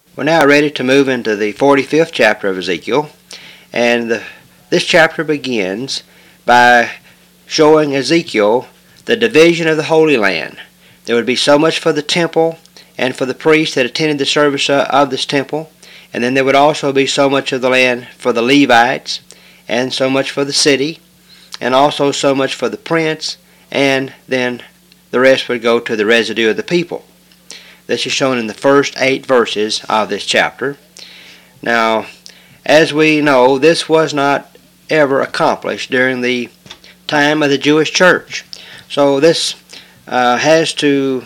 We're now ready to move into the 45th chapter of Ezekiel, and this chapter begins by showing Ezekiel the division of the Holy Land. There would be so much for the temple and for the priests that attended the service of this temple, and then there would also be so much of the land for the Levites, and so much for the city, and also so much for the prince, and then the rest would go to the residue of the people. This is shown in the first 8 verses of this chapter. Now, as we know, this was not ever accomplished during the time of the Jewish church. So this has to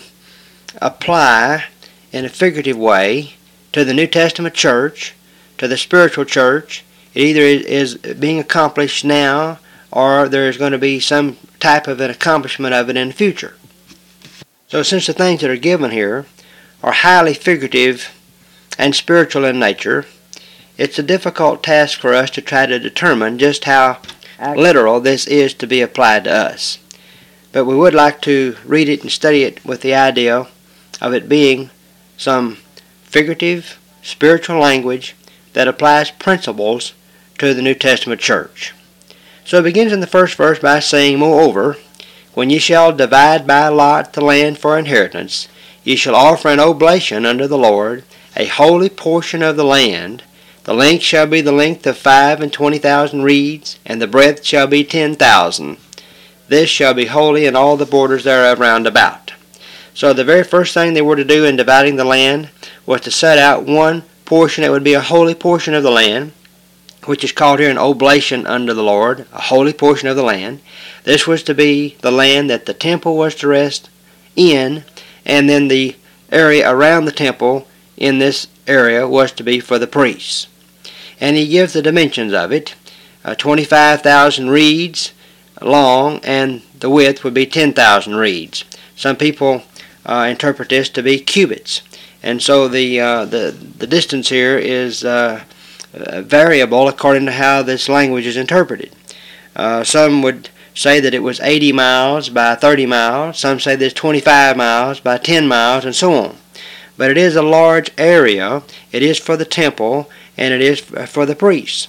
apply in a figurative way to the New Testament church, to the spiritual church. It either is being accomplished now, or there is going to be some type of an accomplishment of it in the future. So since the things that are given here are highly figurative and spiritual in nature, it's a difficult task for us to try to determine just how literal this is to be applied to us. But we would like to read it and study it with the idea of it being some figurative, spiritual language that applies principles to the New Testament church. So it begins in the first verse by saying, "Moreover, when ye shall divide by lot the land for inheritance, ye shall offer an oblation unto the Lord, a holy portion of the land. The length shall be the length of 25,000 reeds, and the breadth shall be 10,000. This shall be holy, and all the borders thereof round about." So the very first thing they were to do in dividing the land was to set out one portion that would be a holy portion of the land, which is called here an oblation unto the Lord, a holy portion of the land. This was to be the land that the temple was to rest in, and then the area around the temple in this area was to be for the priests. And he gives the dimensions of it, 25,000 reeds long, and the width would be 10,000 reeds. Some people interpret this to be cubits, and so the distance here is variable according to how this language is interpreted. Some would say that it was 80 miles by 30 miles. Some say there's 25 miles by 10 miles, and so on. But it is a large area. It is for the temple, and it is for the priests.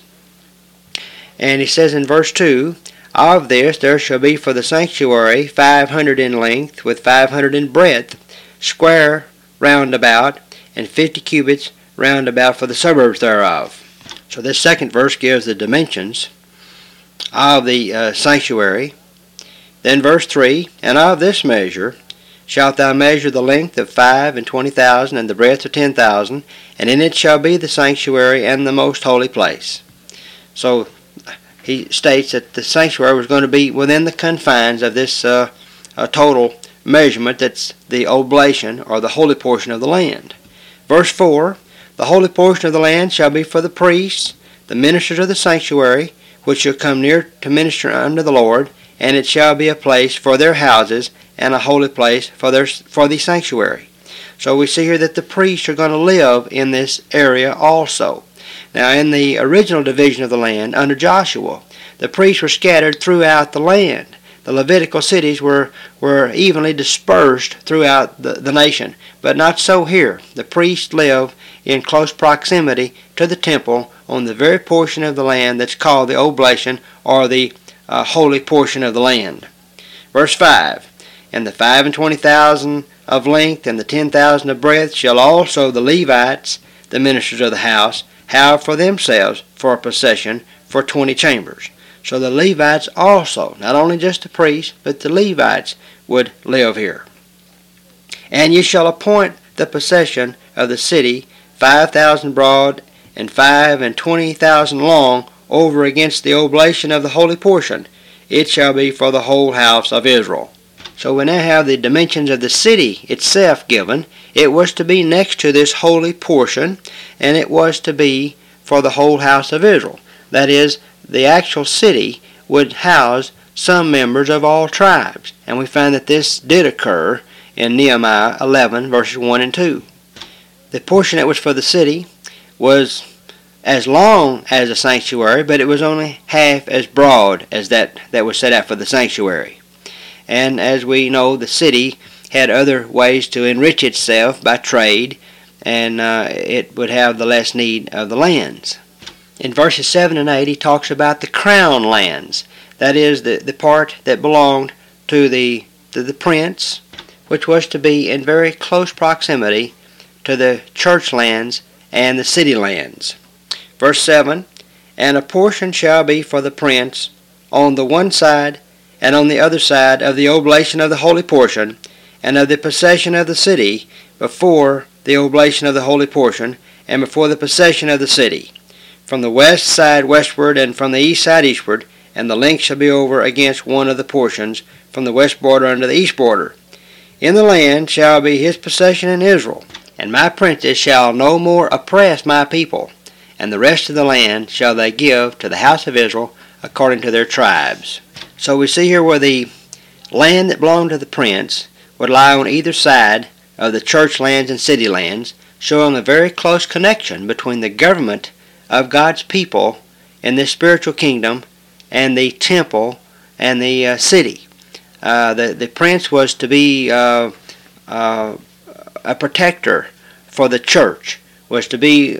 And he says in verse 2, "Of this there shall be for the sanctuary 500 in length, with 500 in breadth, square round about, and 50 cubits round about for the suburbs thereof." So this second verse gives the dimensions of the sanctuary. Then verse 3, "And of this measure shalt thou measure the length of 25,000, and the breadth of 10,000, and in it shall be the sanctuary and the most holy place." So he states that the sanctuary was going to be within the confines of this total measurement that's the oblation, or the holy portion of the land. Verse 4, "The holy portion of the land shall be for the priests, the ministers of the sanctuary, which shall come near to minister unto the Lord, and it shall be a place for their houses, and a holy place for the sanctuary." So we see here that the priests are going to live in this area also. Now, in the original division of the land under Joshua, the priests were scattered throughout the land. The Levitical cities were evenly dispersed throughout the nation, but not so here. The priests live in close proximity to the temple on the very portion of the land that's called the oblation, or the holy portion of the land. Verse 5, "And the 25,000 of length and the 10,000 of breadth shall also the Levites, the ministers of the house, have for themselves for a possession for 20 chambers." So the Levites also, not only just the priests, but the Levites would live here. "And ye shall appoint the possession of the city 5,000 broad, and 25,000 long, over against the oblation of the holy portion. It shall be for the whole house of Israel." So we now have the dimensions of the city itself given. It was to be next to this holy portion, and it was to be for the whole house of Israel. That is, the actual city would house some members of all tribes, and we find that this did occur in Nehemiah 11, verses 1 and 2. The portion that was for the city was as long as a sanctuary, but it was only half as broad as that was set out for the sanctuary. And as we know, the city had other ways to enrich itself by trade, and it would have the less need of the lands. In verses 7 and 8 he talks about the crown lands. That is the part that belonged to the prince, which was to be in very close proximity to the church lands and the city lands. Verse 7, and a portion shall be for the prince on the one side and on the other side of the oblation of the holy portion, and of the possession of the city before the oblation of the holy portion, and before the possession of the city, from the west side westward, and from the east side eastward, and the length shall be over against one of the portions, from the west border unto the east border. In the land shall be his possession in Israel, and my princes shall no more oppress my people, and the rest of the land shall they give to the house of Israel according to their tribes. So we see here where the land that belonged to the prince would lie on either side of the church lands and city lands, showing a very close connection between the government of God's people in this spiritual kingdom and the temple and the city. The prince was to be a protector for the church, was to be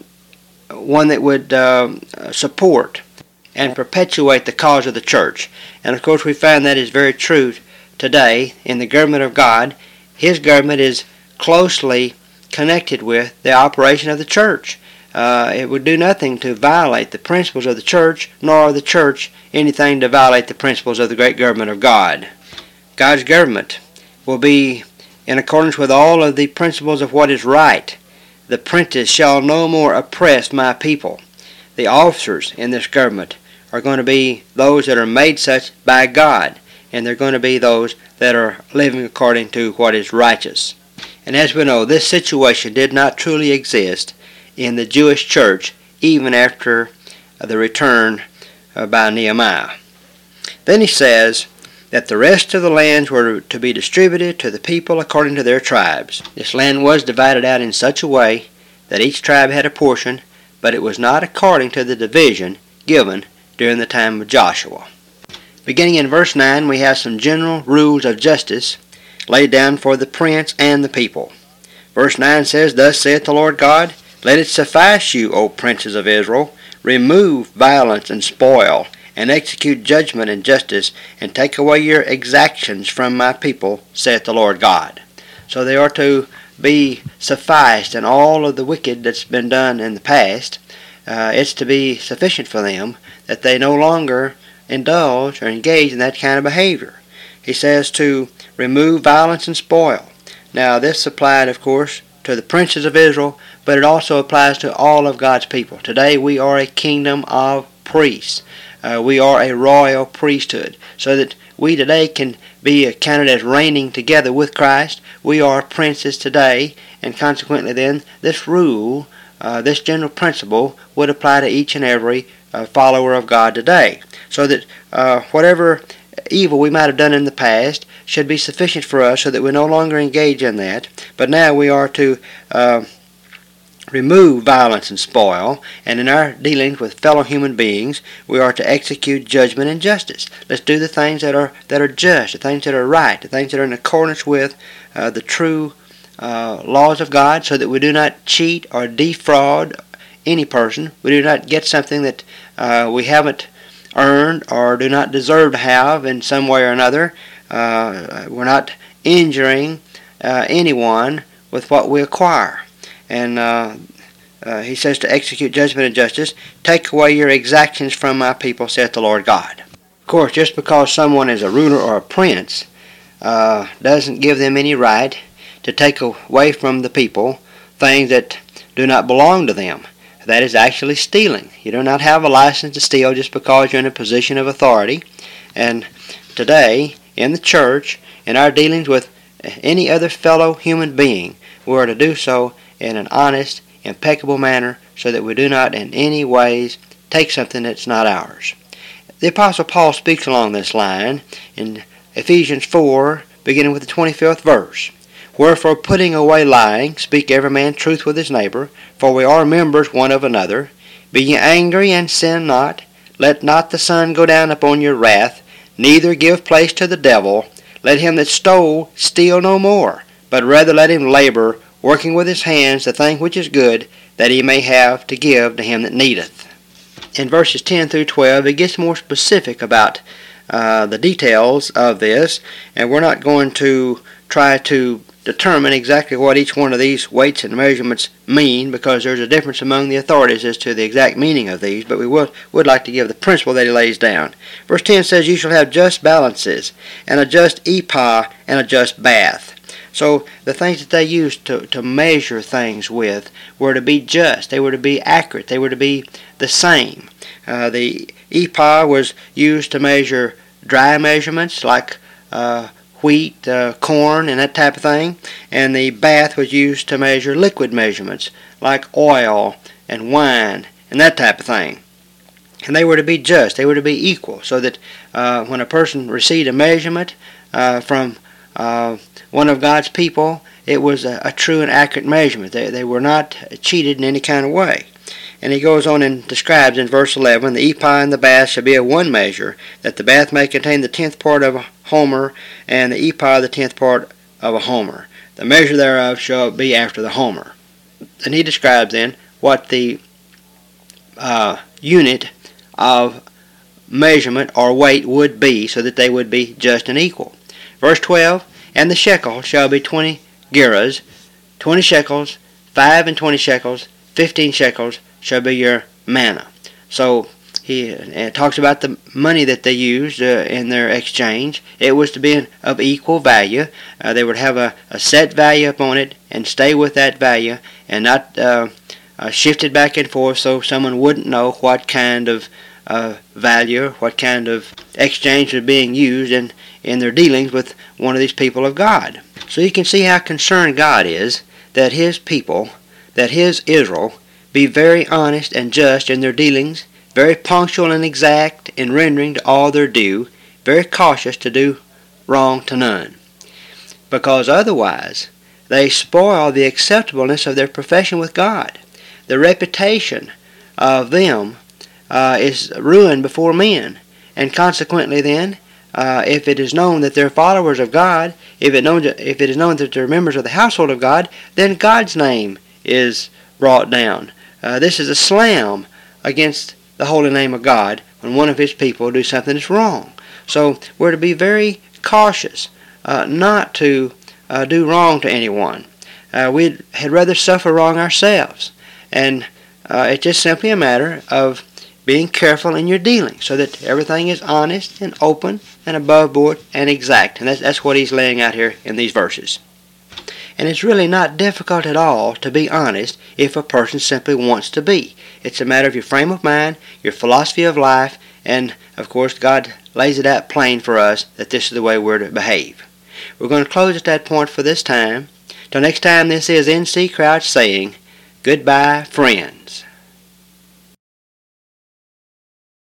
one that would support and perpetuate the cause of the church. And of course we find that is very true today in the government of God. His government is closely connected with the operation of the church. It would do nothing to violate the principles of the church, nor the church anything to violate the principles of the great government of God. God's government will be in accordance with all of the principles of what is right. The princes shall no more oppress my people. The officers in this government are going to be those that are made such by God, and they're going to be those that are living according to what is righteous. And as we know, this situation did not truly exist in the Jewish church even after the return by Nehemiah. Then he says that the rest of the lands were to be distributed to the people according to their tribes. This land was divided out in such a way that each tribe had a portion, but it was not according to the division given during the time of Joshua. Beginning in verse 9, we have some general rules of justice laid down for the prince and the people. Verse 9 says, Thus saith the Lord God, Let it suffice you, O princes of Israel, remove violence and spoil, and execute judgment and justice, and take away your exactions from my people, saith the Lord God. So they are to be sufficed in all of the wicked that's been done in the past. It's to be sufficient for them that they no longer indulge or engage in that kind of behavior. He says to remove violence and spoil. Now this applied, of course, to the princes of Israel, but it also applies to all of God's people. Today we are a kingdom of priests. We are a royal priesthood, so that we today can be accounted as reigning together with Christ. We are princes today, and consequently then this rule, this general principle would apply to each and every follower of God today. So that whatever evil we might have done in the past should be sufficient for us so that we no longer engage in that. But now we are to remove violence and spoil, and in our dealings with fellow human beings we are to execute judgment and justice. Let's do the things that are just, the things that are right, the things that are in accordance with the true laws of God, so that we do not cheat or defraud any person. We do not get something that we haven't earned or do not deserve to have in some way or another. We're not injuring anyone with what we acquire. And he says to execute judgment and justice, take away your exactions from my people, saith the Lord God. Of course, just because someone is a ruler or a prince doesn't give them any right to take away from the people things that do not belong to them. That is actually stealing. You do not have a license to steal just because you're in a position of authority. And today, in the church, in our dealings with any other fellow human being, we are to do so in an honest, impeccable manner, so that we do not in any ways take something that's not ours. The Apostle Paul speaks along this line in Ephesians 4, beginning with the 25th verse. Wherefore, putting away lying, speak every man truth with his neighbor, for we are members one of another. Be ye angry, and sin not. Let not the sun go down upon your wrath, neither give place to the devil. Let him that stole steal no more, but rather let him labor, working with his hands the thing which is good, that he may have to give to him that needeth. In verses 10 through 12, it gets more specific about the details of this, and we're not going to try to determine exactly what each one of these weights and measurements mean, because there's a difference among the authorities as to the exact meaning of these, but we would like to give the principle that he lays down. Verse 10 says, "You shall have just balances, and a just ephah, and a just bath." So the things that they used to measure things with were to be just. They were to be accurate. They were to be the same. The ephah was used to measure dry measurements like wheat, corn, and that type of thing. And the bath was used to measure liquid measurements like oil and wine and that type of thing. And they were to be just. They were to be equal, so that when a person received a measurement from one of God's people, it was a true and accurate measurement. They were not cheated in any kind of way. And he goes on and describes in verse 11, "The ephah and the bath shall be of one measure, that the bath may contain the 10th part of a homer, and the ephah the 10th part of a homer. The measure thereof shall be after the homer." And he describes then what the unit of measurement or weight would be, so that they would be just and equal. Verse 12, "And the shekel shall be 20 gerahs, 20 shekels, 5 and 20 shekels, 15 shekels shall be your manna." So he talks about the money that they used in their exchange. It was to be of equal value. They would have a set value upon it and stay with that value, and not shift it back and forth, so someone wouldn't know what kind of value, what kind of exchange was being used in their dealings with one of these people of God. So you can see how concerned God is that his people, that his Israel, be very honest and just in their dealings, very punctual and exact in rendering to all their due, very cautious to do wrong to none. Because otherwise they spoil the acceptableness of their profession with God. The reputation of them is ruined before men, and consequently then, if it is known that they're followers of God, if it is known that they're members of the household of God, then God's name is brought down. This is a slam against the holy name of God when one of his people do something that's wrong. So we're to be very cautious not to do wrong to anyone. We had rather suffer wrong ourselves, and it's just simply a matter of being careful in your dealings, so that everything is honest and open and above board and exact. And that's what he's laying out here in these verses. And it's really not difficult at all to be honest if a person simply wants to be. It's a matter of your frame of mind, your philosophy of life, and of course God lays it out plain for us that this is the way we're to behave. We're going to close at that point for this time. Till next time, this is N.C. Crouch saying, goodbye, friends.